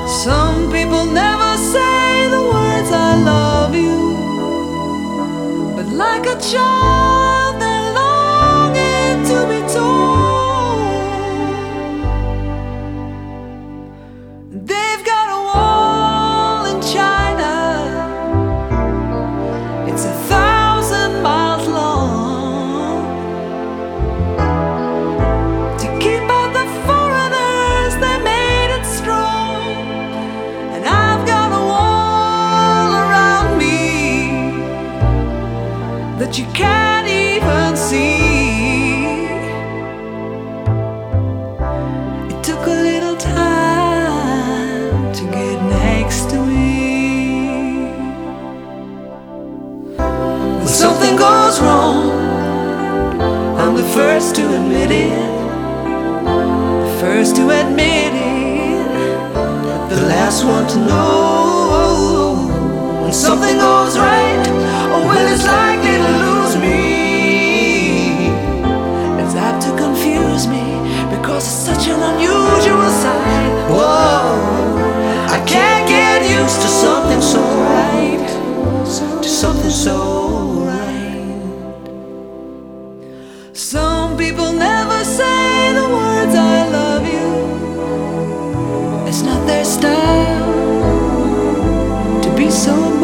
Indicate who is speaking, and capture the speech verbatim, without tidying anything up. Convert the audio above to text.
Speaker 1: Some people never say the words I love you, but like a child they're longing to be told. They've got a wall in China, it's a thousand miles long, to keep out the foreigners. They made it strong. And I've got a wall around me that you can't even see. It took a little time to get next to me. When something goes wrong, I'm the first to admit it, the first to admit it, the last one to know. When something goes right, oh well, it's likely to lose me. It's apt to confuse me because it's such an unusual sight. Whoa, I can't get used to something so right, to something so right. Some people never say the words I love you. It's not their style to be so